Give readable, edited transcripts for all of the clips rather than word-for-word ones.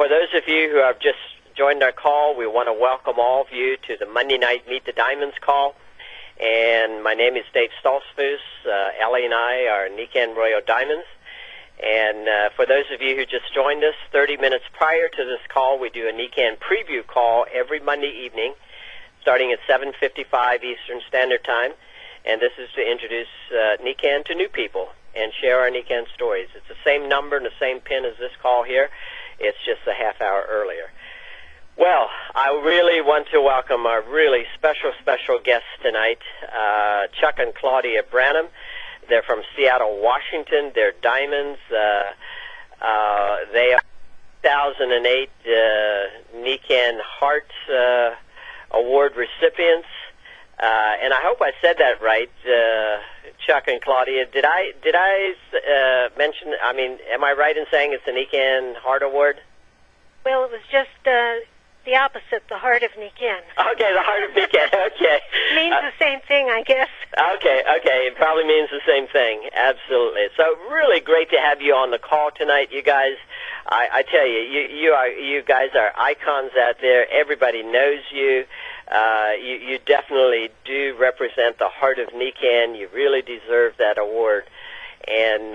For those of you who have just joined our call, we want to welcome all of you to the Monday night Meet the Diamonds call. And my name is Dave Stoltzfus. Ellie and I are Nikken Royal Diamonds. And for those of you who just joined us, 30 minutes prior to this call, we do a Nikken preview call every Monday evening, starting at 7:55 Eastern Standard Time. And this is to introduce Nikken to new people and share our Nikken stories. It's the same number and the same pin as this call here. It's just a half hour earlier. Well, I really want to welcome our really special guests tonight, Chuck and Claudia Branham. They're from Seattle, Washington. They're diamonds. They are 2008 Nikken Heart Award recipients. And I hope I said that right, Chuck and Claudia. Did I mention? I mean, am I right in saying it's the Nikken Heart Award? Well, it was just the opposite, the Heart of Nikken. Okay, the Heart of Nikken. Okay. Means the same thing, I guess. Okay. It probably means the same thing. Absolutely. So really great to have you on the call tonight, you guys. I tell you, you guys are icons out there. Everybody knows you. You definitely do represent the heart of Nikken. You really deserve that award. And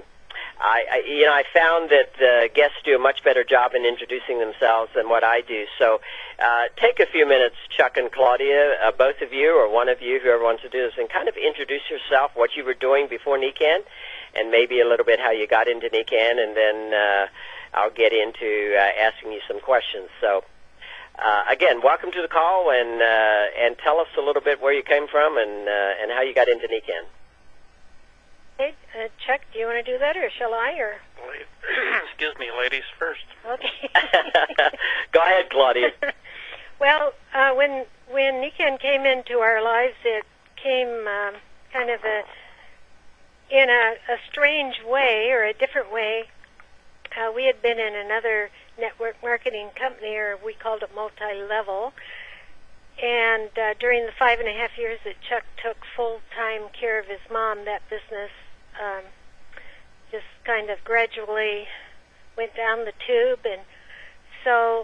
I found that guests do a much better job in introducing themselves than what I do. So take a few minutes, Chuck and Claudia, both of you or one of you, whoever wants to do this, and kind of introduce yourself, what you were doing before Nikken, and maybe a little bit how you got into Nikken, and then I'll get into asking you some questions. So again, welcome to the call, and tell us a little bit where you came from and how you got into Nikken. Hey, Chuck, do you want to do that, or shall I? Or excuse me, ladies first. Okay. Go ahead, Claudia. Well, when Nikken came into our lives, it came kind of in a strange way, or a different way. We had been in another network marketing company, or we called it multi-level. And during the 5.5 years that Chuck took full-time care of his mom, that business just kind of gradually went down the tube. And so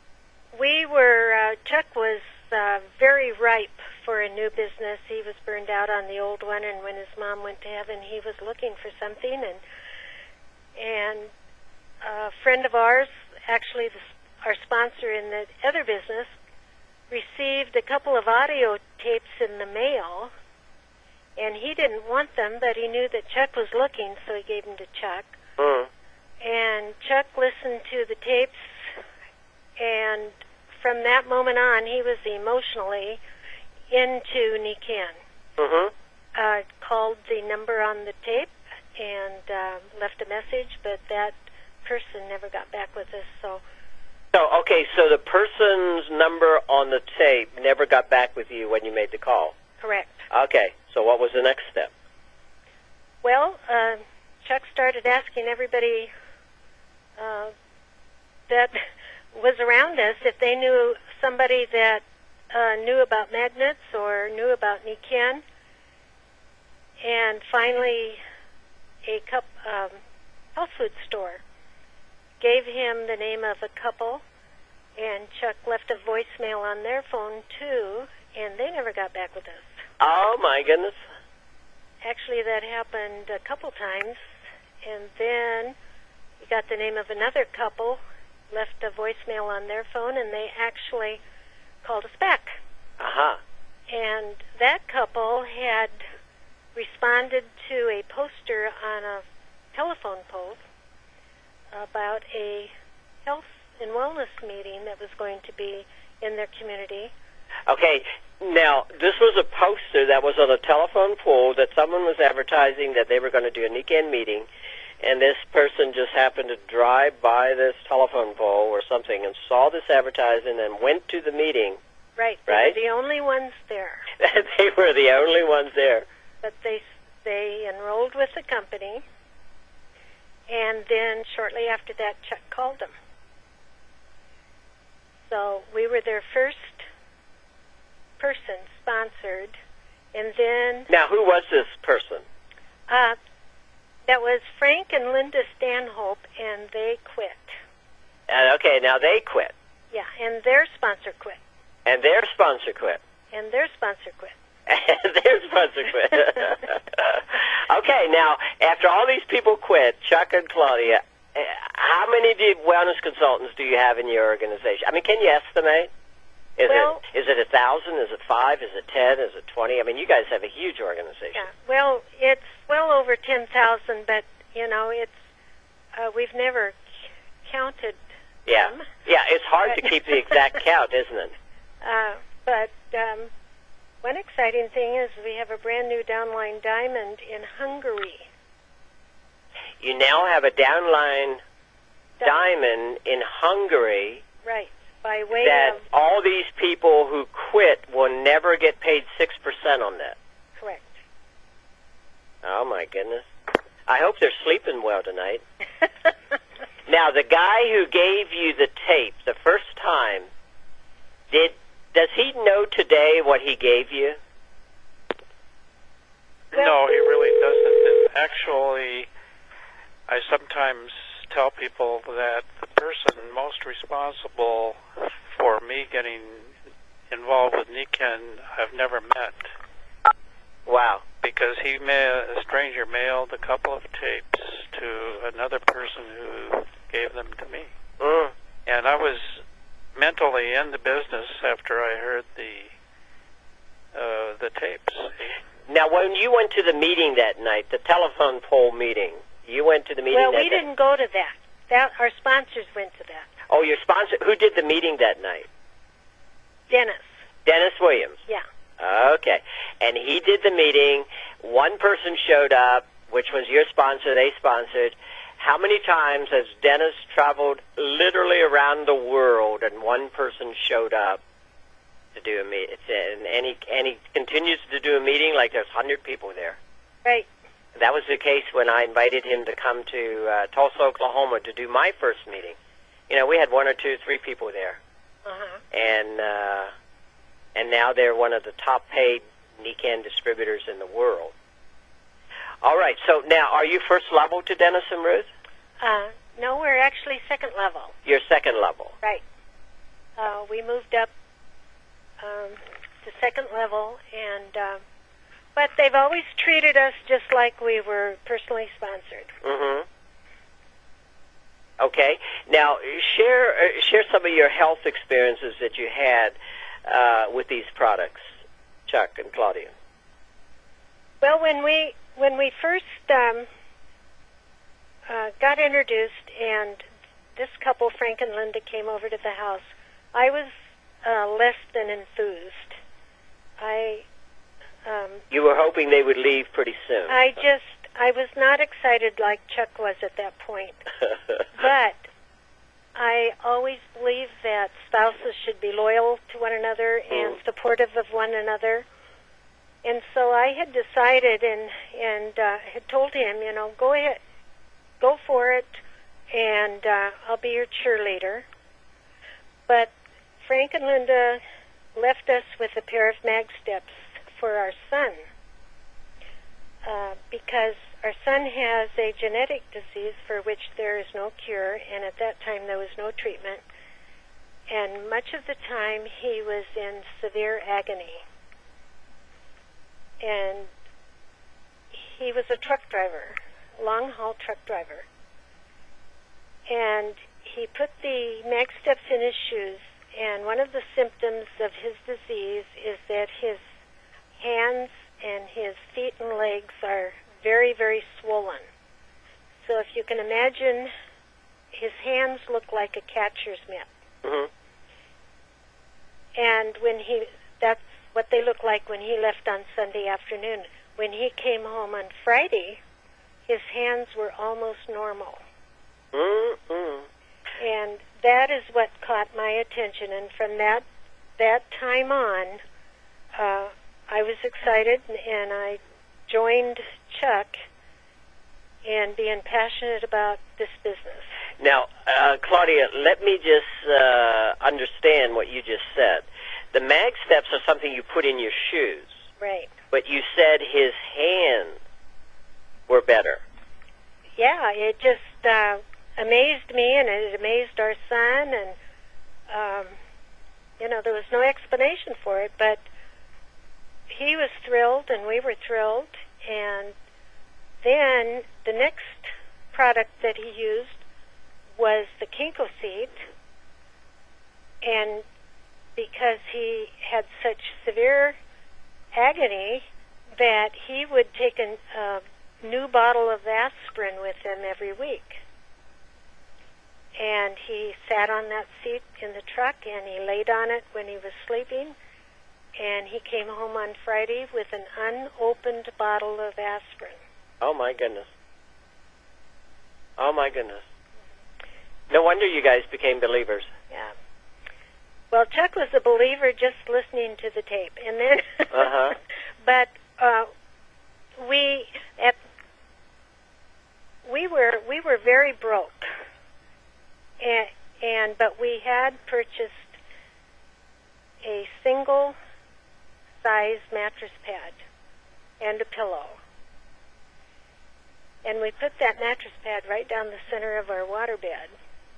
Chuck was very ripe for a new business. He was burned out on the old one, and when his mom went to heaven, he was looking for something. And a friend of ours, actually our sponsor in the other business, received a couple of audio tapes in the mail, and he didn't want them, but he knew that Chuck was looking, so he gave them to Chuck. And Chuck listened to the tapes, and from that moment on, he was emotionally into Nikken. Called the number on the tape and left a message, but that person never got back with us. So the person's number on the tape never got back with you when you made the call? Correct. Okay, so what was the next step? Well, Chuck started asking everybody that was around us if they knew somebody that knew about magnets or knew about Nikken. And finally, a health food store gave him the name of a couple, and Chuck left a voicemail on their phone too, and they never got back with us. Oh my goodness. Actually, that happened a couple times, and then we got the name of another couple, left a voicemail on their phone, and they actually called us back. And that couple had responded to a poster on a telephone pole about a health and wellness meeting that was going to be in their community. Okay, now this was a poster that was on a telephone pole that someone was advertising that they were going to do a Nikken meeting, and this person just happened to drive by this telephone pole or something and saw this advertising and went to the meeting. Right. They were the only ones there. They were the only ones there. But they enrolled with the company, and then shortly after that, Chuck called them. So we were their first person sponsored, and then... Now, who was this person? That was Frank and Linda Stanhope, and they quit. Okay, now they quit. Yeah, and their sponsor quit. And their sponsor quit. And their sponsor quit. And their sponsor quit. Okay, now, after all these people quit, Chuck and Claudia, how many wellness consultants do you have in your organization? I mean, can you estimate? Is it 1,000? Is it 5? Is it 10? Is it 20? I mean, you guys have a huge organization. Yeah. Well, it's well over 10,000, but it's we've never counted them. Yeah, it's hard to keep the exact count, isn't it? But one exciting thing is we have a brand new downline diamond in Hungary. You now have a downline diamond in Hungary. Right. By way that of all these people who quit will never get paid 6% on that. Correct. Oh, my goodness. I hope they're sleeping well tonight. Now, the guy who gave you the tape the first time, does he know today what he gave you? No, he really doesn't. And actually, I sometimes tell people that the person most responsible for me getting involved with Nikken I've never met. Wow. Because a stranger mailed a couple of tapes to another person who gave them to me. Mm. And I was mentally in the business after I heard the tapes. Now, when you went to the meeting that night, the telephone pole meeting, you went to the meeting Well, that we didn't go to that. Our sponsors went to that. Oh, your sponsor? Who did the meeting that night? Dennis. Dennis Williams. Yeah. Okay. And he did the meeting. One person showed up, which was your sponsor. They sponsored. How many times has Dennis traveled literally around the world and one person showed up to do a meeting? And he continues to do a meeting like there's 100 people there. Right. That was the case when I invited him to come to Tulsa, Oklahoma to do my first meeting. We had 1 or 2, 3 people there. Uh-huh. And now they're one of the top paid Nikken distributors in the world. All right, so now are you first level to Dennis and Ruth? No, we're actually second level. You're second level. Right. We moved up to second level, and but they've always treated us just like we were personally sponsored. Mm-hmm. Okay. Now, share some of your health experiences that you had with these products, Chuck and Claudia. Well, when we first got introduced, and this couple, Frank and Linda, came over to the house, I was less than enthused. You were hoping they would leave pretty soon. I was not excited like Chuck was at that point. But I always believe that spouses should be loyal to one another and supportive of one another. And so I had decided and had told him, go ahead, go for it, and I'll be your cheerleader. But Frank and Linda left us with a pair of mag steps for our son, because our son has a genetic disease for which there is no cure, and at that time there was no treatment. And much of the time he was in severe agony. And he was a truck driver, long-haul truck driver. And he put the mag steps in his shoes, and one of the symptoms of his disease is that his hands and his feet and legs are very, very swollen. So if you can imagine, his hands look like a catcher's mitt. Mm-hmm. And that's what they look like when he left on Sunday afternoon. When he came home on Friday, his hands were almost normal. Mm-hmm. And that is what caught my attention. And from that time on, I was excited, and I joined Chuck in being passionate about this business. Now, Claudia, let me just understand what you just said. The mag steps are something you put in your shoes. Right. But you said his hands were better. Yeah, it just, amazed me, and it amazed our son, and there was no explanation for it, but he was thrilled, and we were thrilled. And then the next product that he used was the Kinko seed, and because he had such severe agony that he would take a new bottle of aspirin with him every week. And he sat on that seat in the truck, and he laid on it when he was sleeping, and he came home on Friday with an unopened bottle of aspirin. Oh, my goodness. Oh, my goodness. No wonder you guys became believers. Yeah. Well, Chuck was a believer just listening to the tape. And then, but we were very broke. But we had purchased a single size mattress pad and a pillow. And we put that mattress pad right down the center of our waterbed.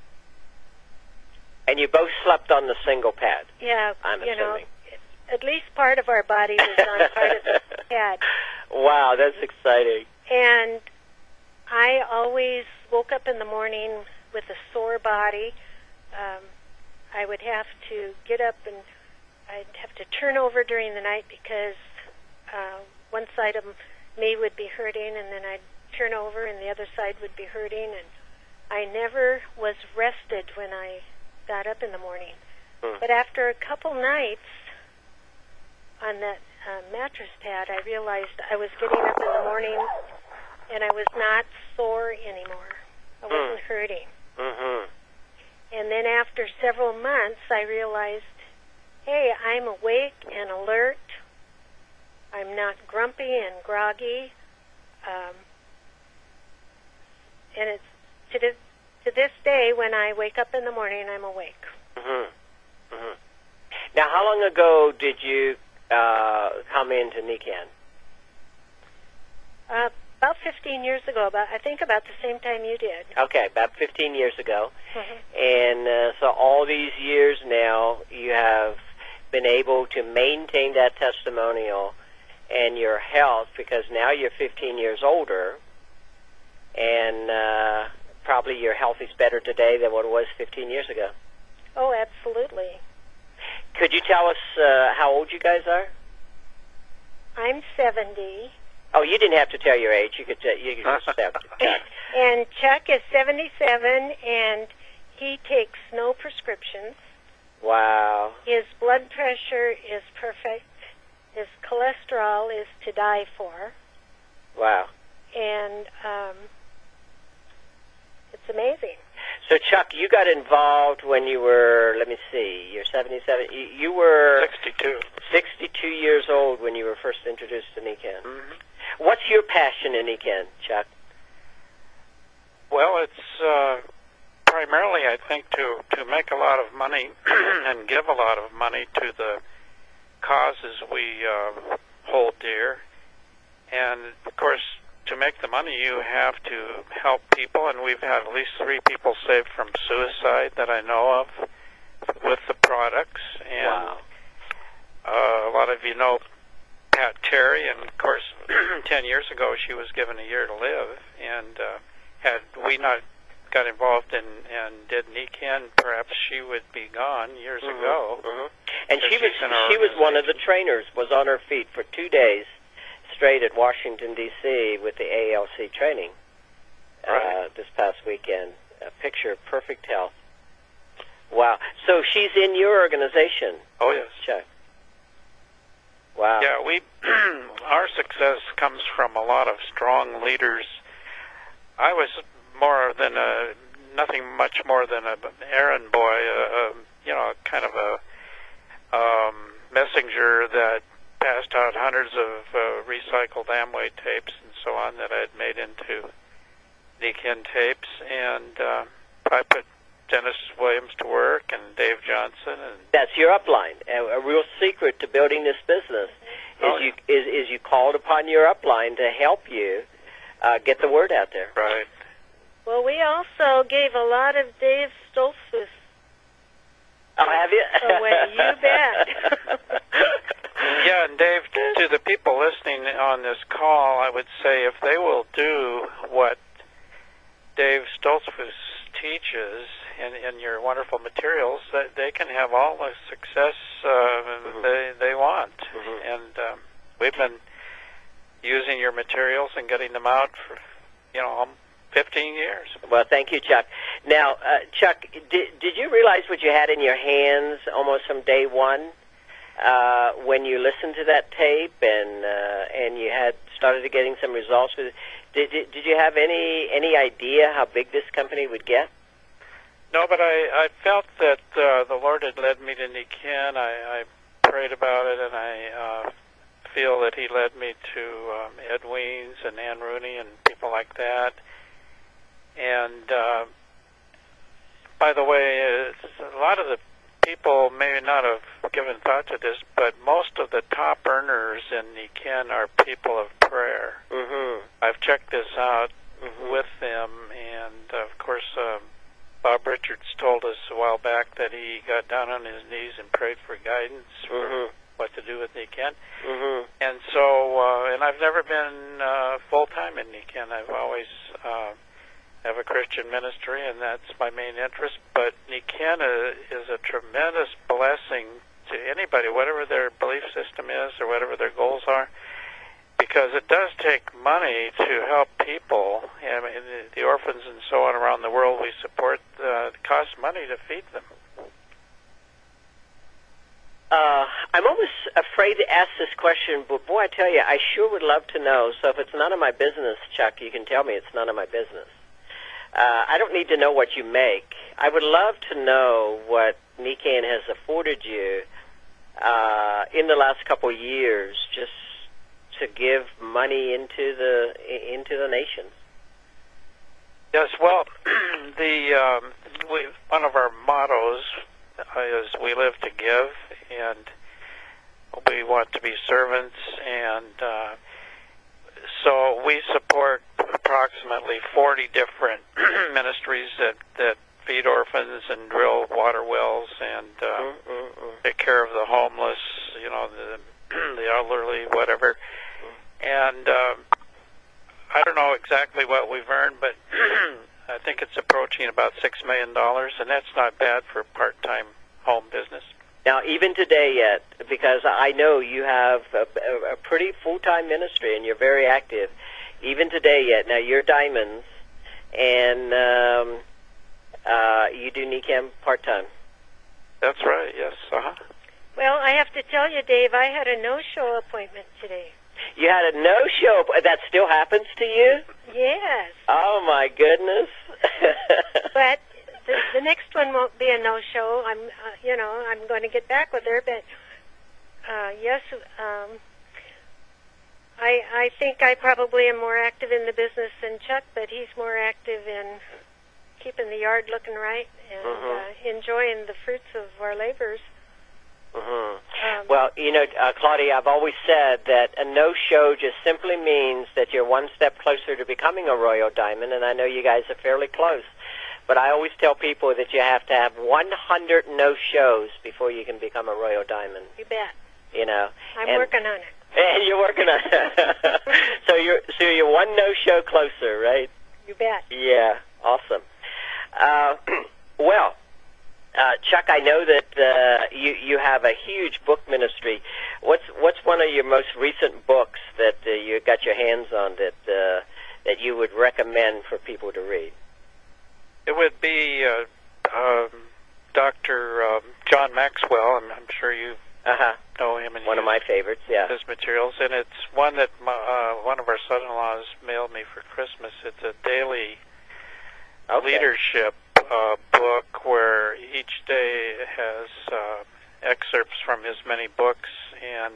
And you both slept on the single pad? Yeah, I'm assuming. At least part of our body was on part of the pad. Wow, that's exciting. And I always woke up in the morning with a sore body. I would have to get up, and I'd have to turn over during the night because one side of me would be hurting, and then I'd turn over and the other side would be hurting, and I never was rested when I got up in the morning. But after a couple nights on that mattress pad, I realized I was getting up in the morning and I was not sore anymore. I wasn't hurting. And then after several months, I realized, hey, I'm awake and alert. I'm not grumpy and groggy. And it's to this day, when I wake up in the morning, I'm awake. Now, how long ago did you come into NECAN? About 15 years ago. I think about the same time you did. Okay, about 15 years ago. And so all these years now, you have been able to maintain that testimonial and your health, because now you're 15 years older, and probably your health is better today than what it was 15 years ago. Oh, absolutely. Could you tell us how old you guys are? I'm 70. Oh, you didn't have to tell your age. You could just say Chuck. And Chuck is 77, and he takes no prescriptions. Wow. His blood pressure is perfect. His cholesterol is to die for. Wow. And it's amazing. So, Chuck, you got involved when you were, let me see, you're 77. You were 62 years old when you were first introduced to NECAN. What's your passion in NECAN, Chuck? Well, it's primarily, I think, to make a lot of money and give a lot of money to the causes we hold dear. And, of course, to make the money, you have to help people, and we've had at least 3 people saved from suicide that I know of with the products. And a lot of you know Pat Terry, and of course 10 years ago she was given a year to live, and had we not got involved and did NECAN, perhaps she would be gone years ago. And she was one of the trainers, was on her feet for 2 days straight at Washington, D.C. with the ALC training this past weekend. A picture of perfect health. Wow. So she's in your organization. Oh, yes. Chuck. Wow. Yeah, our success comes from a lot of strong leaders. I was nothing much more than an errand boy, kind of a messenger that passed out hundreds of recycled Amway tapes and so on that I had made into NECAN tapes, and I put Dennis Williams to work and Dave Johnson. And that's your upline. A real secret to building this business is you called upon your upline to help you get the word out there. Right. Well, we also gave a lot of Dave Stoltzfus Oh, have you? away. You bet. Yeah, and Dave, to the people listening on this call, I would say if they will do what Dave Stoltzfus teaches in your wonderful materials, that they can have all the success they want. And we've been using your materials and getting them out for 15 years. Well, thank you, Chuck. Now, Chuck, did you realize what you had in your hands almost from day one when you listened to that tape and you had started getting some results with it? Did you have any idea how big this company would get? No, but I felt that the Lord had led me to Nikken. I prayed about it, and I feel that He led me to Ed Weens and Ann Rooney and people like that. And by the way, a lot of the people may not have given thought to this, but most of the top earners in Nikken are people of prayer. Mm-hmm. I've checked this out with them, and of course, Bob Richards told us a while back that he got down on his knees and prayed for guidance for what to do with Nikken. And so, and I've never been full-time in Nikken. I've always have a Christian ministry, and that's my main interest. But Nikken is a tremendous blessing to anybody, whatever their belief system is or whatever their goals are, because it does take money to help people. I mean, the orphans and so on around the world we support, it costs money to feed them. I'm almost afraid to ask this question, but boy, I tell you, I sure would love to know. So if it's none of my business, Chuck, you can tell me it's none of my business. I don't need to know what you make. I would love to know what Nikken has afforded you in the last couple of years, just to give money into the nations. Yes, well, one of our mottos is we live to give, and we want to be servants, and so we support approximately 40 different ministries that feed orphans and drill water wells and take care of the homeless, the elderly, whatever. And I don't know exactly what we've earned, but I think it's approaching about $6 million, and that's not bad for a part-time home business. Now, even today yet, because I know you have a pretty full-time ministry and you're very active, even today yet, now you're Diamonds, and you do Nikken part-time. That's right, yes. Well, I have to tell you, Dave, I had a no-show appointment today. You had a no-show. That still happens to you? Yes. Oh, my goodness. But the next one won't be a no-show. I'm going to get back with her, but yes, I think I probably am more active in the business than Chuck, but he's more active in keeping the yard looking right and enjoying the fruits of our labors. Well, Claudia, I've always said that a no-show just simply means that you're one step closer to becoming a Royal Diamond, and I know you guys are fairly close. But I always tell people that you have to have 100 no-shows before you can become a Royal Diamond. You bet. I'm working on it. And you're working on it. So you're one no-show closer, right? You bet. Yeah, awesome. Well, Chuck, I know that you have a huge book ministry. What's one of your most recent books that you got your hands on that you would recommend for people to read? It would be Dr. John Maxwell, and I'm sure you know him. And one of my favorites, yeah. His materials, and it's one that one of our son-in-laws mailed me for Christmas. It's a daily leadership book where each day has excerpts from his many books, and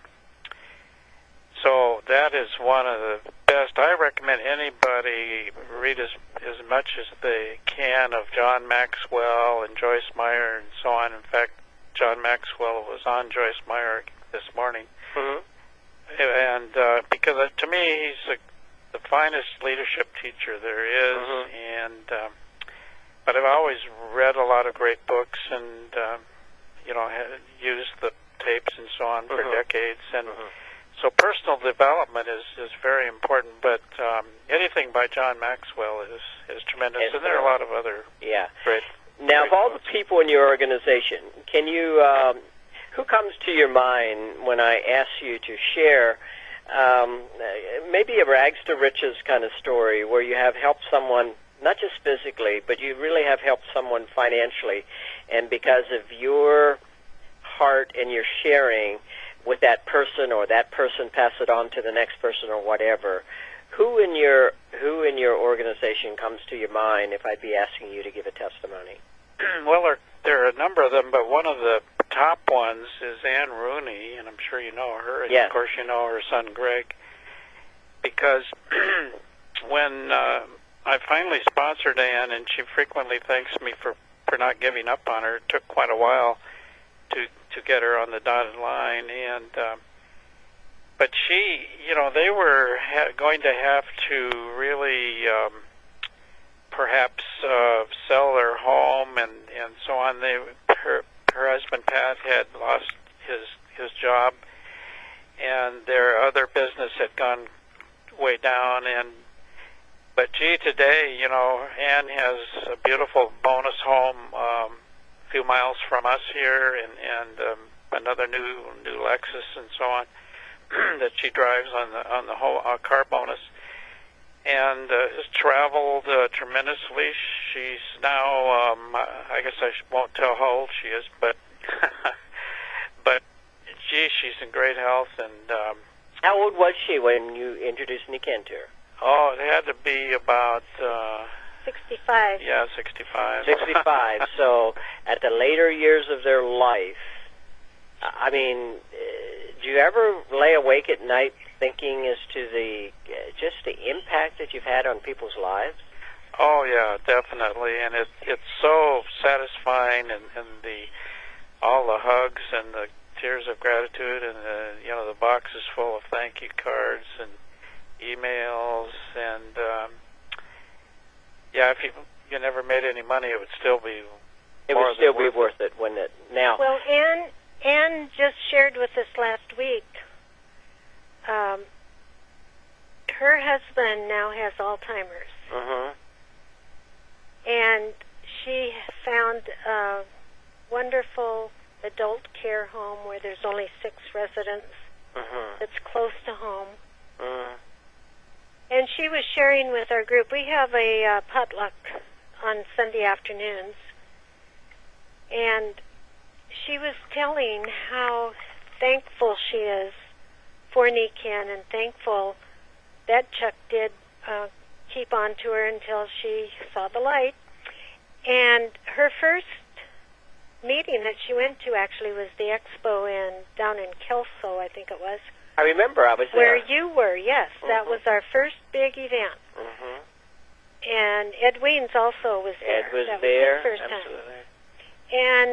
so that is one of the best. I recommend anybody read as much as they can of John Maxwell and Joyce Meyer and so on. In fact, John Maxwell was on Joyce Meyer this morning, and because to me he's the finest leadership teacher there is, and but I've always read a lot of great books, and had used the tapes and so on for decades, and so personal development is very important. But anything by John Maxwell is tremendous, and there are a lot of other great. Now, of all the people in your organization, can you who comes to your mind when I ask you to share maybe a rags to riches kind of story where you have helped someone, not just physically, but you really have helped someone financially, and because of your heart and your sharing with that person, or that person pass it on to the next person, or whatever, who in your organization comes to your mind if I'd be asking you to give a testimony? Well, there are a number of them, but one of the top ones is Ann Rooney, and I'm sure you know her, and of course you know her son Greg, because when I finally sponsored Ann, and she frequently thanks me for not giving up on her. It took quite a while to get her on the dotted line, and but she, they were going to have to really perhaps sell their home and so on. Her husband Pat had lost his job, and their other business had gone way down, but gee, today, Ann has a beautiful bonus home a few miles from us here, and another new Lexus and so on that she drives on the whole car bonus, and has traveled tremendously. She's now, I guess I won't tell how old she is, but but gee, she's in great health. And how old was she when you introduced Niken to her? Oh, it had to be about 65. Yeah, 65. 65. So at the later years of their life, I mean, do you ever lay awake at night thinking as to just the impact that you've had on people's lives? Oh yeah, definitely, and it's so satisfying, and all the hugs and the tears of gratitude, and the box is full of thank you cards and emails, and if you never made any money, it would still be worth it, wouldn't it? Now, well, Ann just shared with us last week. Her husband now has Alzheimer's, and she found a wonderful adult care home where there's only 6 residents. That's close to home. And she was sharing with our group. We have a potluck on Sunday afternoons, and she was telling how thankful she is for Niken, and thankful that Chuck did keep on to her until she saw the light. And her first meeting that she went to actually was the expo down in Kelso, I think it was. I remember I was there. Where you were, yes. That was our first big event. And Ed Weens also was there. Ed was that there, was his first absolutely. time.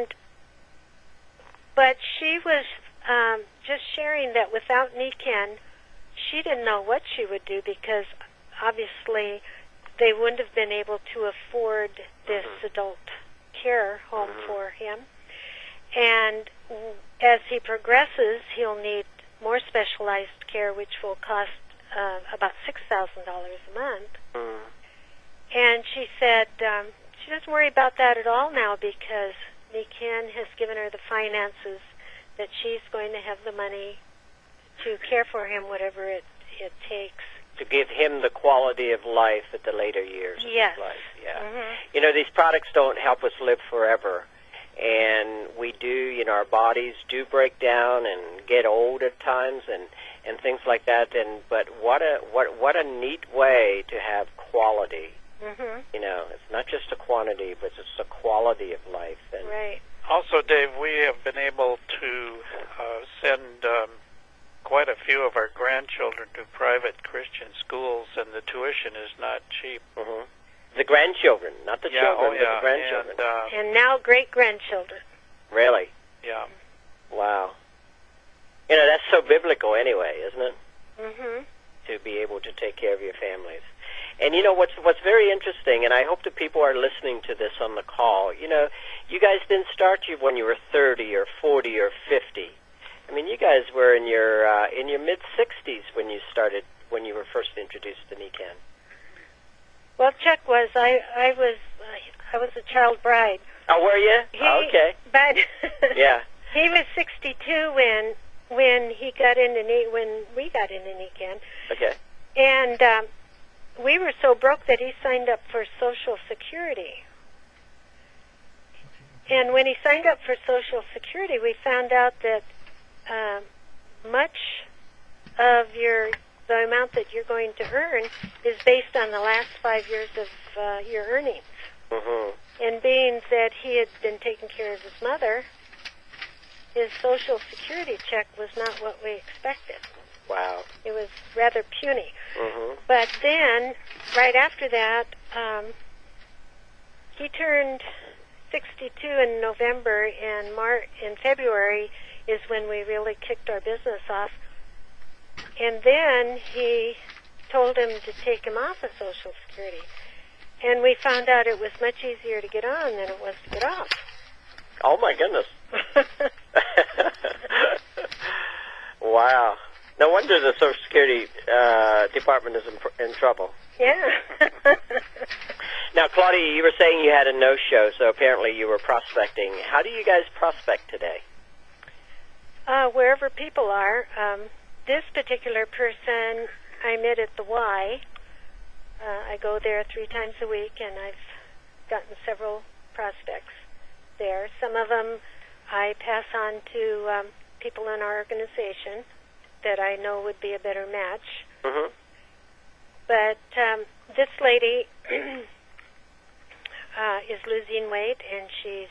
But she was just sharing that without Niken, she didn't know what she would do, because obviously they wouldn't have been able to afford this adult care home for him. And as he progresses, he'll need more specialized care, which will cost about $6,000 a month. And she said she doesn't worry about that at all now, because Niken has given her the finances that she's going to have the money to care for him, whatever it takes. To give him the quality of life at the later years of his life. Yeah. These products don't help us live forever. And we do, our bodies do break down and get old at times and things like that. But what a neat way to have quality. It's not just a quantity, but it's a quality of life. And right. Also, Dave, we have been able to send quite a few of our grandchildren to private Christian schools, and the tuition is not cheap. The grandchildren, not the children, but the grandchildren. And now great-grandchildren. Really? Yeah. Wow. That's so biblical anyway, isn't it? to be able to take care of your families. And you know what's very interesting, and I hope that people are listening to this on the call. You know, you guys didn't start when you were 30 or 40 or 50. I mean, you guys were in your mid 60s when you started, when you were first introduced to NECAN. Well, Chuck was. I was a child bride. Oh, were you? Okay. But yeah. He was 62 when he got into when we got into NECAN. Okay. And we were so broke that he signed up for Social Security. And when he signed up for Social Security, we found out that much of the amount that you're going to earn is based on the last 5 years of your earnings. Mm-hmm. And being that he had been taking care of his mother, his Social Security check was not what we expected. Wow. It was rather puny. Mm-hmm. But then, right after that, he turned 62 in November, and in February is when we really kicked our business off. And then he told him to take him off of Social Security. And we found out it was much easier to get on than it was to get off. Oh, my goodness. Wow. No wonder the Social Security Department is in trouble. Yeah. Now, Claudia, you were saying you had a no-show, so apparently you were prospecting. How do you guys prospect today? Wherever people are. This particular person I met at the Y. I go there 3 times a week, and I've gotten several prospects there. Some of them I pass on to people in our organization that I know would be a better match. Mm-hmm. But this lady is losing weight, and she's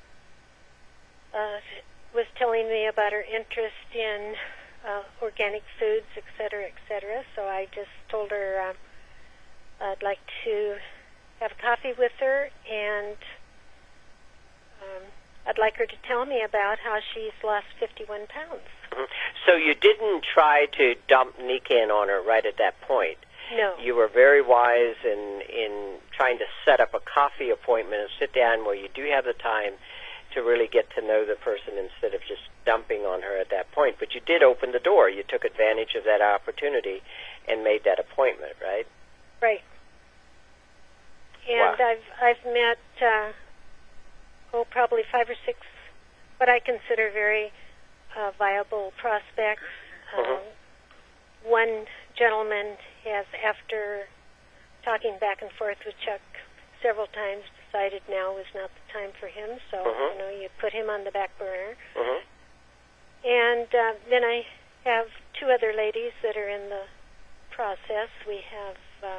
was telling me about her interest in organic foods, et cetera, so I just told her I'd like to have coffee with her, and I'd like her to tell me about how she's lost 51 pounds. Mm-hmm. So you didn't try to dump NECAN on her right at that point? No. You were very wise in trying to set up a coffee appointment and sit down where you do have the time to really get to know the person instead of just dumping on her at that point. But you did open the door. You took advantage of that opportunity and made that appointment, right? Right. And wow. I've met probably 5 or 6 what I consider very viable prospects. Mm-hmm. One gentleman has, after talking back and forth with Chuck several times, decided now was not the time for him. So mm-hmm. You put him on the back burner. Mm-hmm. And then I have 2 other ladies that are in the process. We have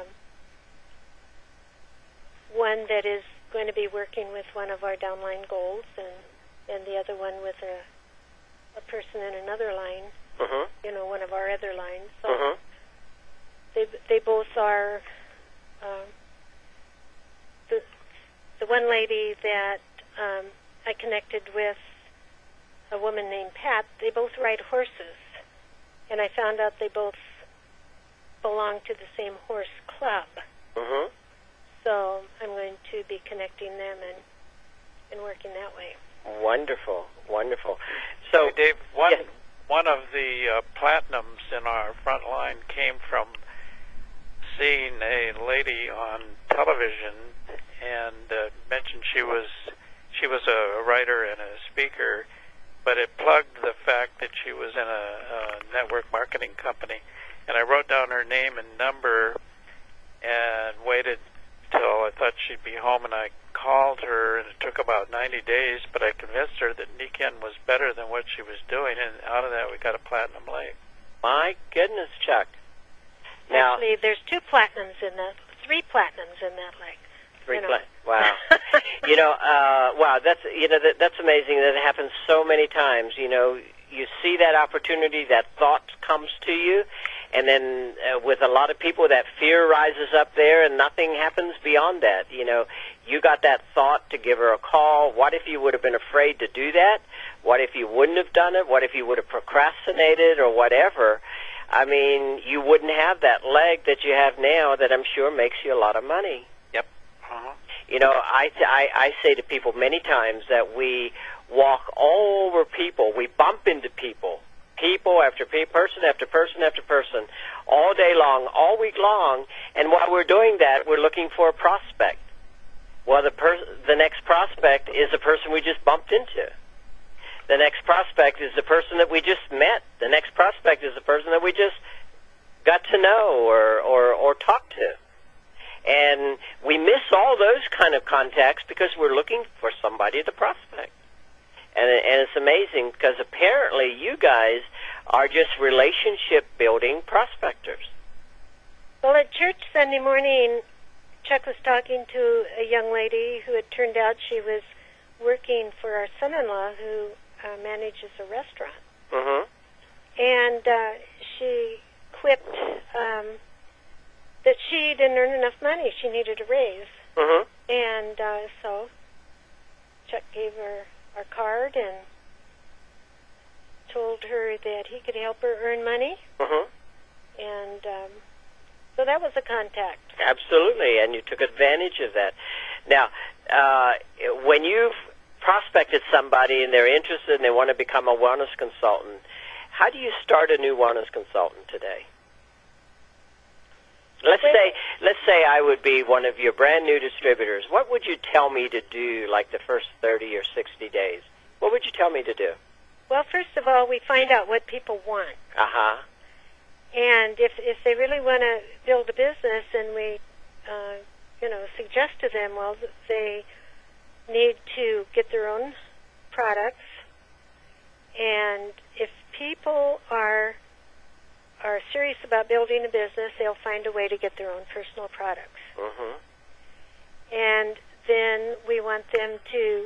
one that is going to be working with one of our downline goals, and the other one with a person in another line, mm-hmm. One of our other lines. So mm-hmm. they both are. The one lady that I connected with, a woman named Pat, they both ride horses, and I found out they both belong to the same horse club. Mm-hmm. So I'm going to be connecting them and working that way. Wonderful, wonderful. So, hey, Dave, yeah. one of the platinums in our front line came from seeing a lady on television and mentioned she was a writer and a speaker, but it plugged the fact that she was in a network marketing company. And I wrote down her name and number and waited till I thought she'd be home, and I called her, and it took about 90 days, but I convinced her that NECAN was better than what she was doing, and out of that we got a platinum leg. My goodness, Chuck. Now, actually, there's 2 platinums in that, 3 platinums in that leg. 3 wow. Wow, that's amazing that it happens so many times. You see that opportunity, that thought comes to you, and then with a lot of people, that fear rises up there, and nothing happens beyond that. You got that thought to give her a call. What if you would have been afraid to do that? What if you wouldn't have done it? What if you would have procrastinated or whatever? I mean, you wouldn't have that leg that you have now that I'm sure makes you a lot of money. Yep. Uh-huh. You know, I say to people many times that we walk all over people. We bump into people after person after person after person, all day long, all week long. And while we're doing that, we're looking for a prospect. Well, the next prospect is the person we just bumped into. The next prospect is the person that we just met. The next prospect is the person that we just got to know or talked to. And we miss all those kind of contacts because we're looking for somebody to prospect. And it's amazing because apparently you guys are just relationship-building prospectors. Well, at church Sunday morning, Chuck was talking to a young lady who had turned out she was working for our son-in-law who manages a restaurant. Mm-hmm. And she quipped that she didn't earn enough money. She needed a raise. Mm-hmm. And so Chuck gave her our card and told her that he could help her earn money. Mm-hmm. And so that was a contact. Absolutely, and you took advantage of that. Now, when you've prospected somebody and they're interested and they want to become a wellness consultant, how do you start a new wellness consultant today? Let's say I would be one of your brand new distributors. What would you tell me to do like the first 30 or 60 days? What would you tell me to do? Well, first of all, we find out what people want. Uh-huh. And if they really want to build a business, and we, suggest to them, well, they need to get their own products. And if people are serious about building a business, they'll find a way to get their own personal products. Mm-hmm. And then we want them to,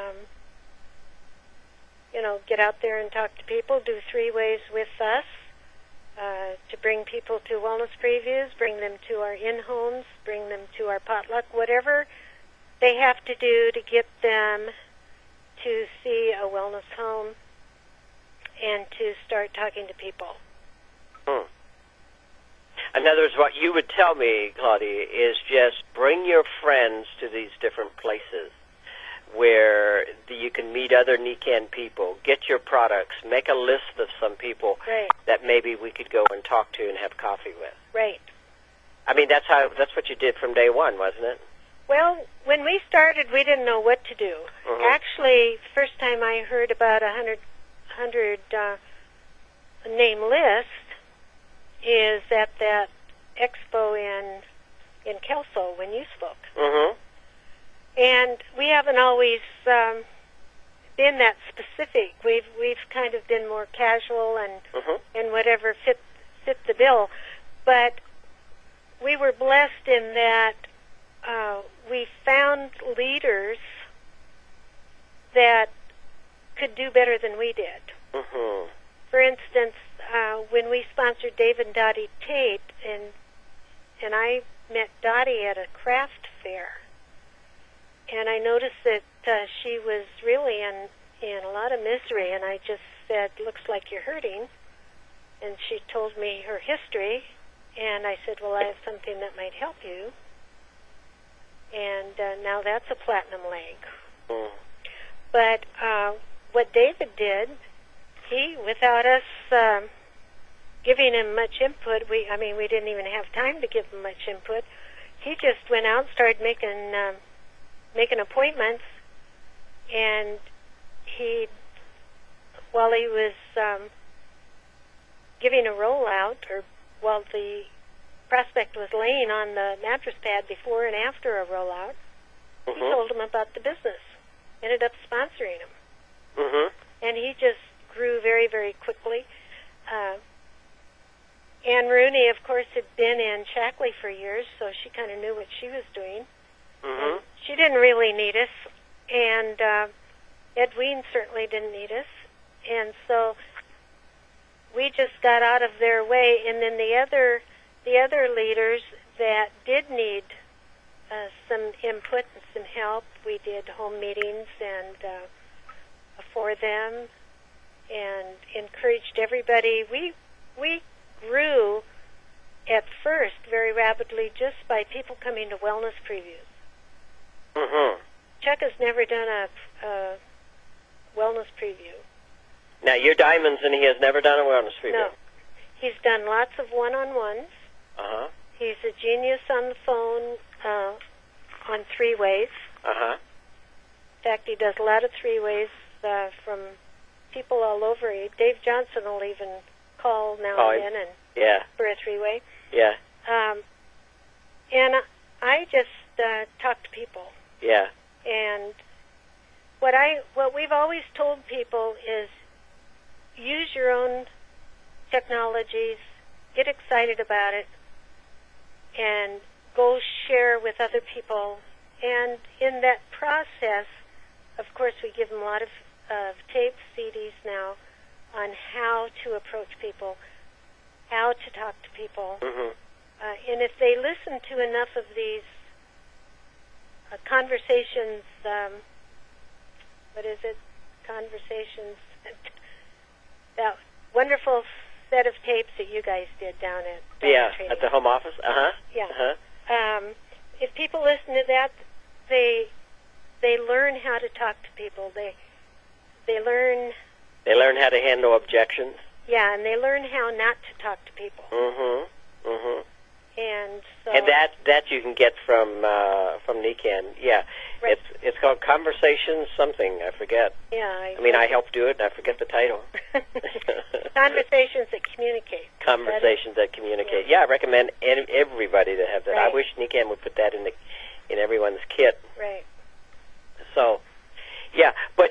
get out there and talk to people, do 3 ways with us, to bring people to wellness previews, bring them to our in-homes, bring them to our potluck, whatever they have to do to get them to see a wellness home and to start talking to people. Hmm. In other words, what you would tell me, Claudia, is just bring your friends to these different places where you can meet other NECAN people, get your products, make a list of some people right. that maybe we could go and talk to and have coffee with. Right. I mean, that's what you did from day one, wasn't it? Well, when we started, we didn't know what to do. Mm-hmm. Actually, the first time I heard about a 100 name list is at that expo in Kelso when you spoke. Mm-hmm. And we haven't always been that specific. We've kind of been more casual and mm-hmm. and whatever fit the bill. But we were blessed in that we found leaders that could do better than we did. Mm-hmm. For instance, when we sponsored Dave and Dottie Tate, and I met Dottie at a craft fair, and I noticed that she was really in a lot of misery, and I just said, "Looks like you're hurting." And she told me her history, and I said, "Well, I have something that might help you." And now that's a platinum leg. Mm. But what David did, he, without us giving him much input, we didn't even have time to give him much input. He just went out and started making appointments, and while he was giving a rollout, or while the prospect was laying on the mattress pad before and after a rollout, mm-hmm. he told him about the business, ended up sponsoring him. Mm-hmm. And he just grew very, very quickly. Anne Rooney, of course, had been in Shackley for years, so she kind of knew what she was doing. Mm-hmm. She didn't really need us, and Edwin certainly didn't need us. And so we just got out of their way. And then the other leaders that did need some input and some help, we did home meetings and for them, and encouraged everybody. We grew at first very rapidly just by people coming to wellness previews. Mm-hmm. Chuck has never done a wellness preview. Now, you're Diamonds, and he has never done a wellness preview. No. He's done lots of one-on-ones. Uh-huh. He's a genius on the phone on three-ways. Uh-huh. In fact, he does a lot of three-ways from people all over. Dave Johnson will even call now and then and yeah. for a three-way. Yeah. And I just talk to people. Yeah. And what we've always told people is use your own technologies, get excited about it, and go share with other people. And in that process, of course, we give them a lot of tapes, CDs now, on how to approach people, how to talk to people. Mm-hmm. And if they listen to enough of these conversations, conversations, that wonderful set of tapes that you guys did down at at the home office. Uh-huh. Yeah. Uh-huh. If people listen to that, they learn how to talk to people. They learn how to handle objections. Yeah, and they learn how not to talk to people. Mm-hmm. Mm-hmm. And so that you can get from NECANN. Yeah. Right. It's called Conversations something, I forget. Yeah. I helped do it and I forget the title. Conversations that communicate. Conversations that communicate. Yeah, I recommend everybody to have that. Right. I wish NECANN would put that in everyone's kit. Right. So, yeah, but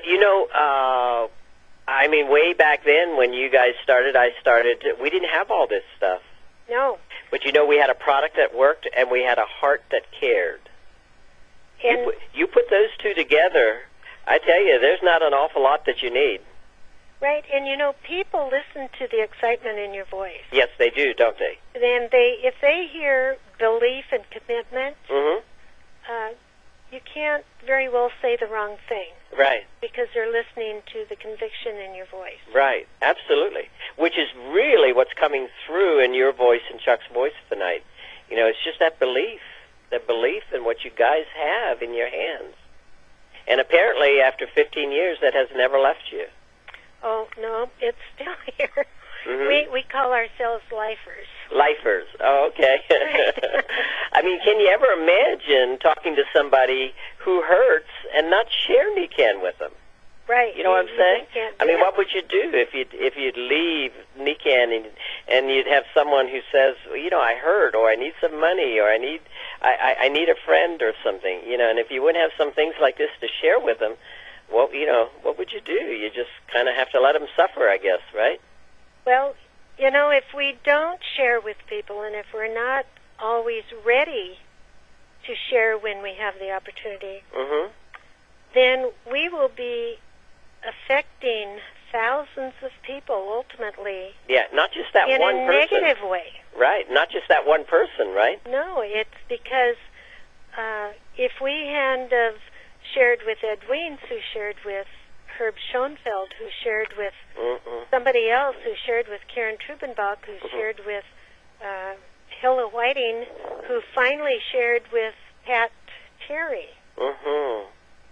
way back then when you guys started, we didn't have all this stuff. No. But we had a product that worked and we had a heart that cared. And you put those two together, I tell you, there's not an awful lot that you need. Right, and people listen to the excitement in your voice. Yes, they do, don't they? And if they hear belief and commitment, mm-hmm. You can't very well say the wrong thing. Right. Because they're listening to the conviction in your voice. Right, absolutely. Which is really what's coming through in your voice and Chuck's voice tonight. It's just that belief in what you guys have in your hands. And apparently, after 15 years, that has never left you. Oh, no, it's still here. Mm-hmm. We call ourselves lifers. Lifers. Oh, okay. Can you ever imagine talking to somebody who hurts and not share NECANN with them? Right. You know what I'm saying? What would you do if you'd leave NECANN and you'd have someone who says, I hurt, or I need some money, or I need a friend or something, and if you wouldn't have some things like this to share with them, what would you do? You just kind of have to let them suffer, I guess, right? Well, if we don't share with people, and if we're not always ready to share when we have the opportunity, mm-hmm. then we will be affecting thousands of people ultimately. Yeah, not just that one person. In a negative way. Right, not just that one person, right? No, it's because if we had shared with Ed Weins, who shared with Herb Schoenfeld, who shared with mm-hmm. somebody else, who shared with Karen Trubenbach, who mm-hmm. shared with Hilla Whiting, who finally shared with Pat Terry. Mm-hmm.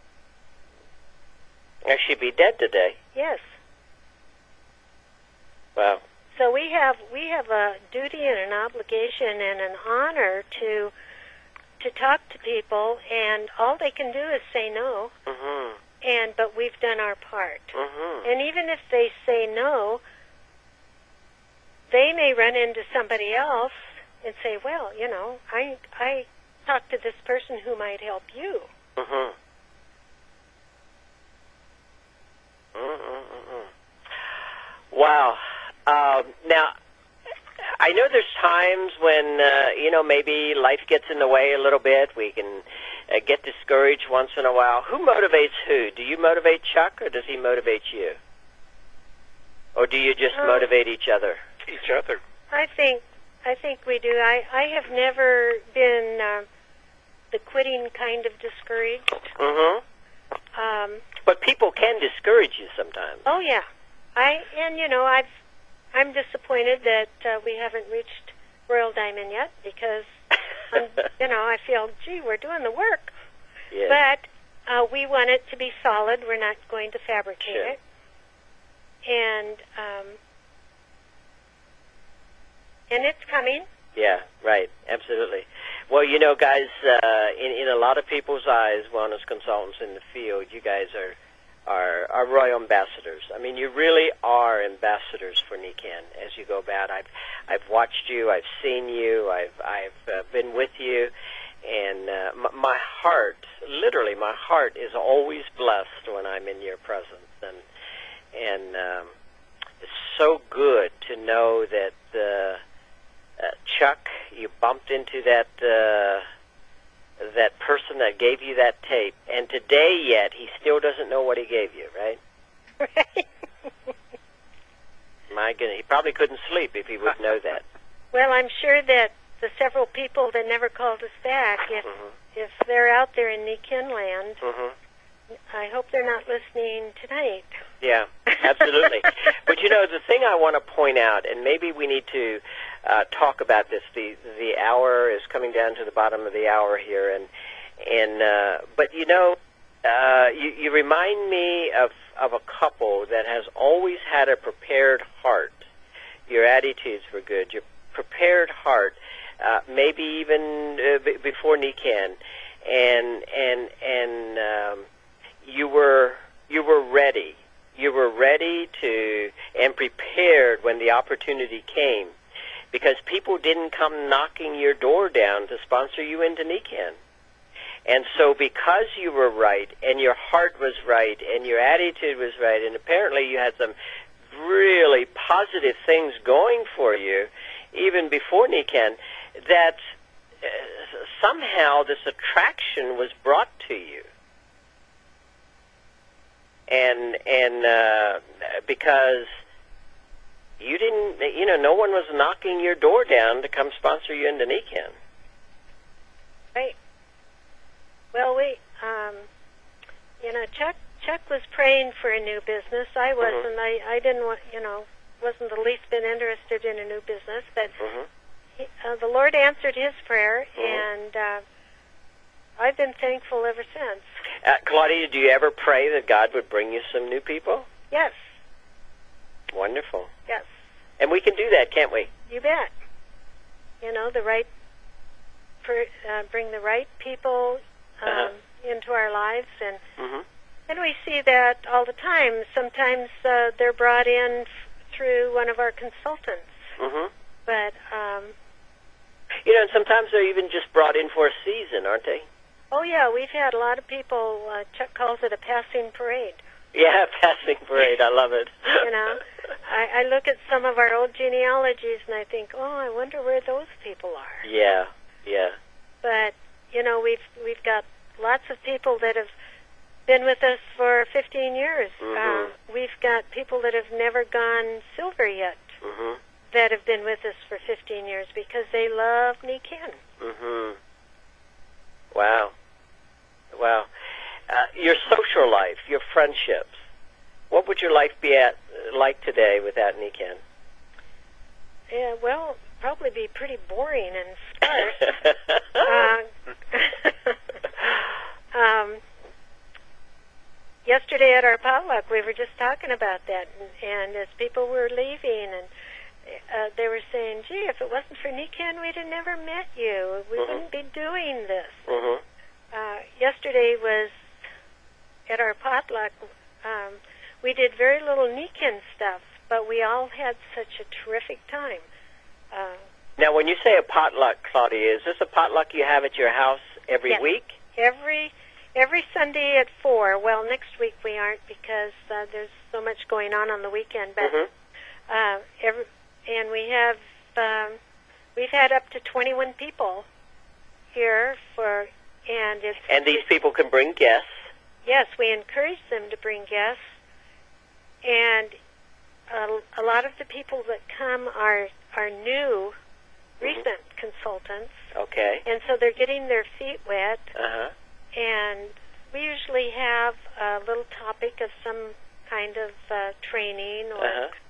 She'd be dead today. Yes. Wow. So we have a duty and an obligation and an honor to talk to people, and all they can do is say no. Mm-hmm. But we've done our part. Mm-hmm. And even if they say no, they may run into somebody else and say, well, I talked to this person who might help you. Mm-hmm. Mm-hmm. Wow. Now, I know there's times when, maybe life gets in the way a little bit. We can get discouraged once in a while. Who motivates who? Do you motivate Chuck, or does he motivate you? Or do you just motivate each other? Each other. I think we do. I have never been the quitting kind of discouraged. Mm-hmm. But people can discourage you sometimes. Oh yeah, I've I'm disappointed that we haven't reached Royal Diamond yet because, I feel, gee, we're doing the work. Yes. But we want it to be solid. We're not going to fabricate Sure. it. And it's coming. Yeah, right. Absolutely. Well, guys, in a lot of people's eyes, wellness consultants in the field, you guys are royal ambassadors. I mean, you really are ambassadors for NECAN as you go about. I've watched you. I've seen you. I've been with you. And my heart, literally, my heart is always blessed when I'm in your presence. And it's so good to know that Chuck, you bumped into that person that gave you that tape, and today yet he still doesn't know what he gave you, right? Right. My goodness, he probably couldn't sleep if he would know that. Well, I'm sure that the several people that never called us back, if they're out there in NECAN land, I hope they're not listening tonight. Yeah, absolutely. But the thing I want to point out, and maybe we need to talk about this. The hour is coming down to the bottom of the hour here, but you remind me of a couple that has always had a prepared heart. Your attitudes were good. Your prepared heart, maybe even before NECAN, and you were ready. You were ready and prepared when the opportunity came, because people didn't come knocking your door down to sponsor you into NECAN. And so because you were right, and your heart was right, and your attitude was right, and apparently you had some really positive things going for you, even before NECAN, that somehow this attraction was brought to you. And because you didn't, no one was knocking your door down to come sponsor you into NECAN. Right. Well, Chuck was praying for a new business. I wasn't. I didn't want, wasn't the least bit interested in a new business. But the Lord answered his prayer, and I've been thankful ever since. Claudia, do you ever pray that God would bring you some new people? Yes. Wonderful. Yes. And we can do that, can't we? You bet. Bring the right people into our lives, and we see that all the time. Sometimes they're brought in through one of our consultants. But and sometimes they're even just brought in for a season, aren't they? Oh yeah, we've had a lot of people. Chuck calls it a passing parade. Yeah, passing parade. I love it. I look at some of our old genealogies and I think, oh, I wonder where those people are. Yeah, yeah. But we've got lots of people that have been with us for 15 years. We've got people that have never gone silver yet that have been with us for 15 years because they love NECAN. Wow. Wow. Your social life, your friendships, what would your life be like today without NECAN? Yeah, well, probably be pretty boring and sparse. Yesterday at our potluck, we were just talking about that, and as people were leaving, and they were saying, gee, if it wasn't for NECAN, we'd have never met you. We wouldn't be doing this. Yesterday was at our potluck. We did very little NECAN stuff, but we all had such a terrific time. Now, when you say a potluck, Claudia, is this a potluck you have at your house every week? Every Sunday at 4. Well, next week we aren't because there's so much going on the weekend. But and we've had up to 21 people here and these people can bring guests. Yes, we encourage them to bring guests, and a lot of the people that come are new, recent consultants. Okay. And so they're getting their feet wet. And we usually have a little topic of some kind of training,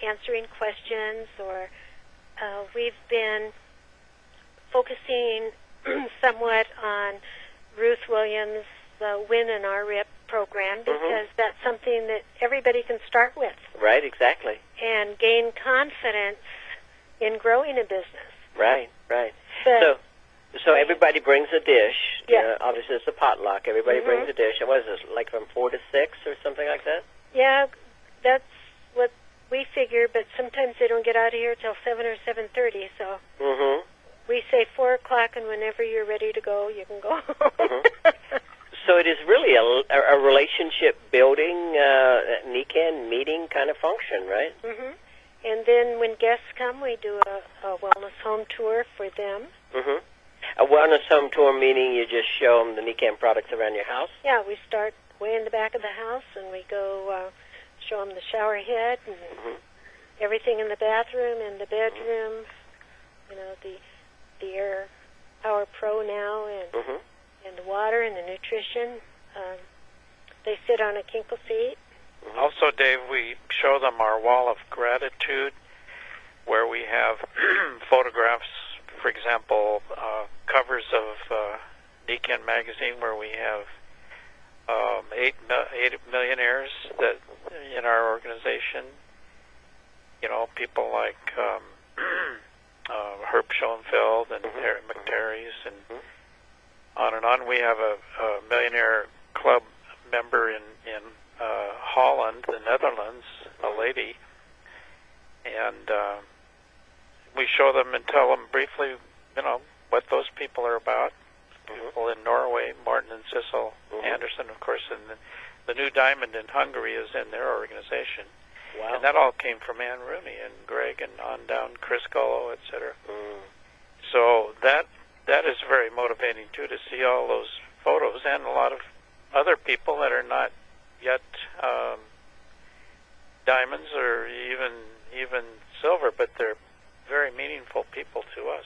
answering questions, or we've been focusing somewhat on Ruth Williams' Win in Our RIP program, because that's something that everybody can start with. Right, exactly. And gain confidence in growing a business. Right, right. But, so everybody brings a dish. Yeah. You know, obviously, it's a potluck. Everybody brings a dish. And what is this, like from 4 to 6 or something like that? Yeah, that's what we figure, but sometimes they don't get out of here till 7 or 7:30, so we say 4 o'clock, and whenever you're ready to go, you can go. So it is really a relationship-building, NECANN meeting kind of function, right? And then when guests come, we do a wellness home tour for them. A wellness home tour meaning you just show them the NECANN products around your house? Yeah, we start way in the back of the house, and we go show them the shower head and everything in the bathroom and the bedroom. You know, the Air Power Pro now, and the water and the nutrition. They sit on a kinkle seat. Also, Dave, we show them our wall of gratitude, where we have photographs, for example, covers of NECANN magazine, where we have 8 millionaires that in our organization. You know, people like Herb Schoenfeld and Harry McTerry's, and on and on. We have a millionaire club member in Holland, the Netherlands, a lady, and we show them and tell them briefly, you know, what those people are about. People in Norway, Martin and Sissel Anderson, of course, and the New Diamond in Hungary is in their organization. Wow. And that all came from Ann Rooney and Greg and on down, Chris Gullo, etc. So that is very motivating, too, to see all those photos and a lot of other people that are not yet diamonds or even silver, but they're very meaningful people to us.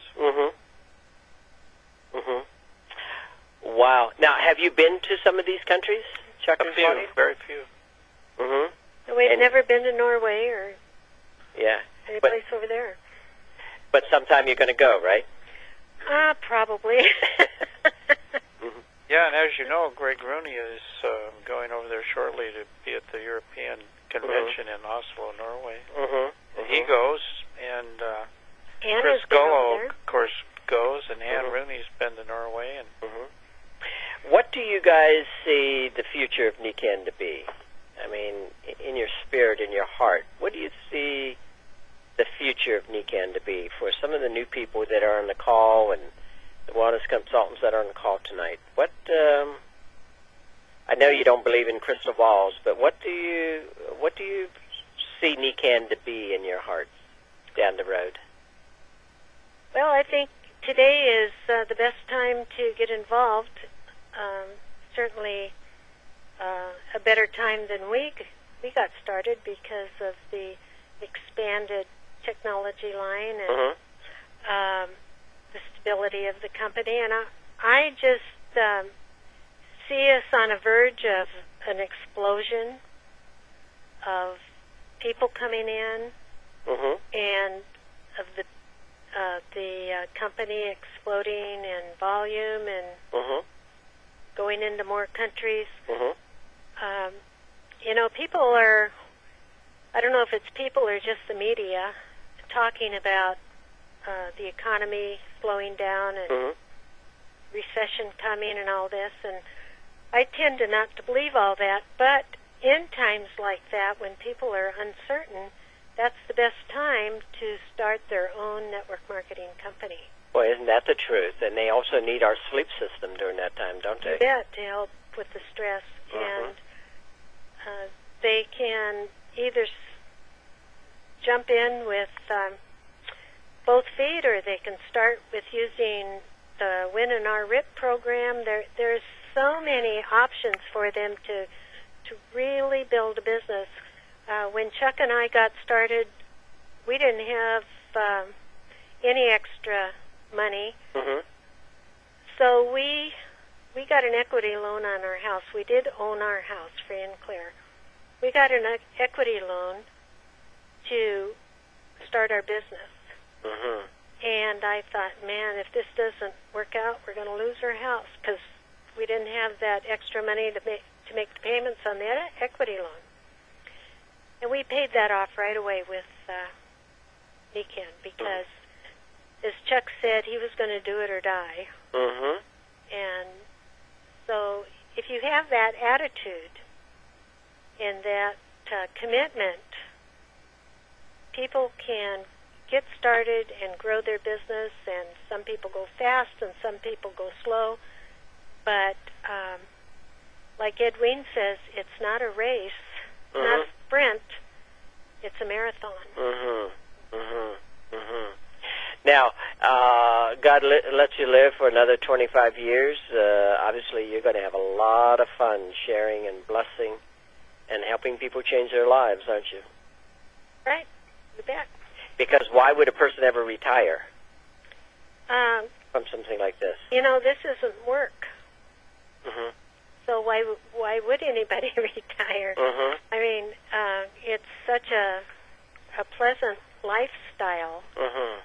Wow. Now, have you been to some of these countries, Chuck and Claudia? Very few. We've never been to Norway or any place over there. But sometime you're going to go, right? Probably. Yeah, and as you know, Greg Rooney is going over there shortly to be at the European Convention in Oslo, Norway. He goes, and Chris Gullo, of course, goes, and Ann Rooney's been to Norway. And what do you guys see the future of NECANN to be? I mean, in your spirit, in your heart, what do you see the future of NECANN to be for some of the new people that are on the call and the wellness consultants that are on the call tonight? What I know you don't believe in crystal balls, but what do you see NECANN to be in your hearts down the road? Well, I think today is the best time to get involved. Certainly a better time than we got started because of the expanded technology line and the stability of the company. And I just see us on a verge of an explosion of people coming in and of the company exploding in volume and going into more countries. You know, people are, I don't know if it's people or just the media, talking about the economy slowing down and recession coming and all this, and I tend to not to believe all that, but in times like that, when people are uncertain, that's the best time to start their own network marketing company. Well, isn't that the truth? And they also need our sleep system during that time, don't they? You bet, to help with the stress. And they can either jump in with both feet, or they can start with using the Win in Our RIP program. There's so many options for them to really build a business. When Chuck and I got started, we didn't have any extra money, so we got an equity loan on our house. We did own our house, free and clear. We got an equity loan to start our business. Mhm. And I thought, man, if this doesn't work out, we're going to lose our house because we didn't have that extra money to make the payments on the equity loan. And we paid that off right away with Nikken because, as Chuck said, he was going to do it or die. Mhm. And so if you have that attitude and that commitment, people can get started and grow their business, and some people go fast and some people go slow. But like Edwin says, it's not a race, not a sprint, it's a marathon. Mhm. Mhm. Mhm. Now, God lets you live for another 25 years. Obviously, you're going to have a lot of fun sharing and blessing and helping people change their lives, aren't you? Right. You bet. Because why would a person ever retire from something like this? You know, this isn't work. Mhm. So why would anybody retire? Mhm. I mean, it's such a pleasant lifestyle. Mhm.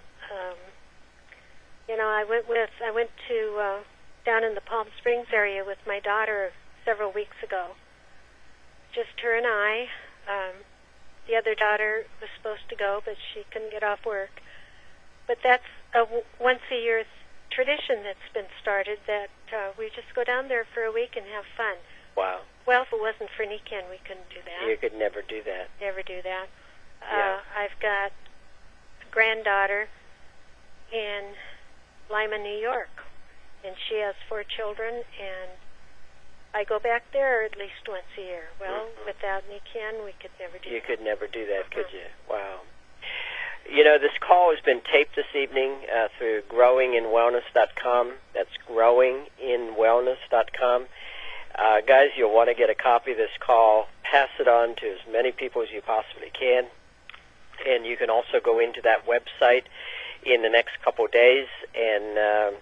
You know, I went to down in the Palm Springs area with my daughter several weeks ago. Just her and I. The other daughter was supposed to go, but she couldn't get off work. But that's a once-a-year tradition that's been started, that we just go down there for a week and have fun. Wow. Well, if it wasn't for Nikken, we couldn't do that. You could never do that. Never do that. Yeah. I've got a granddaughter in Lima, New York, and she has 4 children, and I go back there at least once a year. Well, without Nikken, we could never do that. You could never do that, could you? Wow. You know, this call has been taped this evening through growinginwellness.com. That's growinginwellness.com. Guys, you'll want to get a copy of this call. Pass it on to as many people as you possibly can. And you can also go into that website in the next couple of days and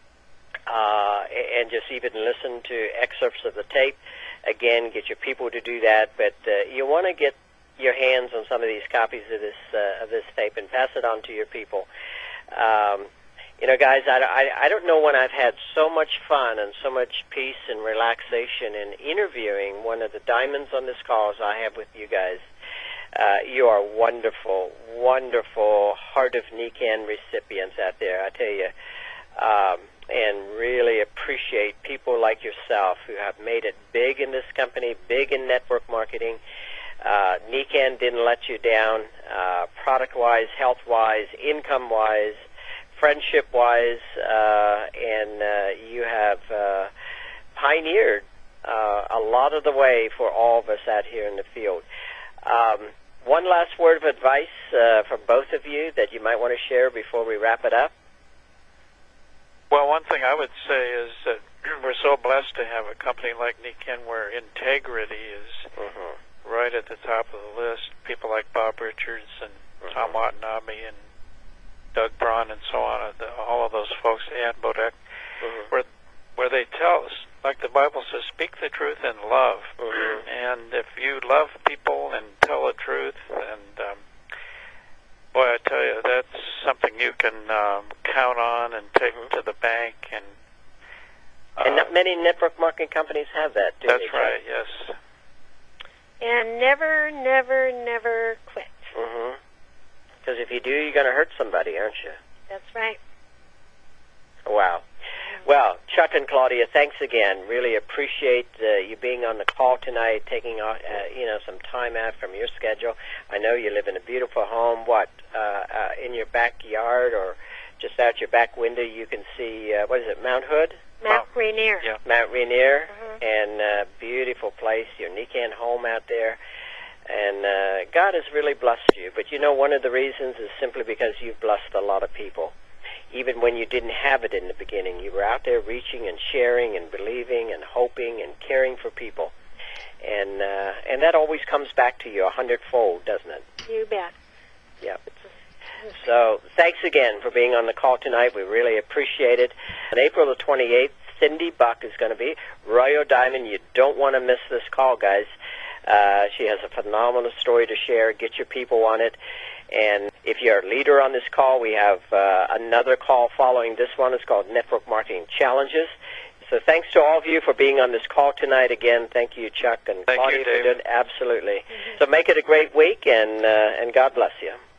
just even listen to excerpts of the tape. Again, get your people to do that. But you want to get your hands on some of these copies of this tape and pass it on to your people. You know, guys, I don't know when I've had so much fun and so much peace and relaxation in interviewing one of the diamonds on this call as I have with you guys. You are wonderful, wonderful Heart of Nikken recipients out there, I tell you, and really appreciate people like yourself who have made it big in this company, big in network marketing. Nikken didn't let you down, product-wise, health-wise, income-wise, friendship-wise, and you have pioneered a lot of the way for all of us out here in the field. One last word of advice from both of you that you might want to share before we wrap it up? Well, one thing I would say is that we're so blessed to have a company like Nikken where integrity is right at the top of the list. People like Bob Richards and Tom Watanabe and Doug Braun and so on, all of those folks, Ann Bodek, where they tell us, like the Bible says, speak the truth in love. And if you love people and tell the truth, and boy, I tell you, that's something you can count on and take to the bank. And not many network marketing companies have that, do they? That's right, yes. And never, never, never quit. Because if you do, you're going to hurt somebody, aren't you? That's right. Wow. Well, Chuck and Claudia, thanks again. Really appreciate you being on the call tonight, taking some time out from your schedule. I know you live in a beautiful home. In your backyard or just out your back window, you can see what is it, Mount Hood? Mount Rainier. Yeah. Mount Rainier, and beautiful place. Your Nikken home out there. And God has really blessed you. But you know, one of the reasons is simply because you've blessed a lot of people. Even when you didn't have it in the beginning, you were out there reaching and sharing and believing and hoping and caring for people. And that always comes back to you 100-fold, doesn't it? You bet. Yep. So thanks again for being on the call tonight. We really appreciate it. On April the 28th, Cindy Buck is going to be Royal Diamond. You don't want to miss this call, guys. She has a phenomenal story to share. Get your people on it. And if you're a leader on this call, we have another call following this one. It's called Network Marketing Challenges. So thanks to all of you for being on this call tonight. Again, thank you, Chuck and Thank Claudia, you, for David. doing it. Absolutely. So make it a great week, and God bless you.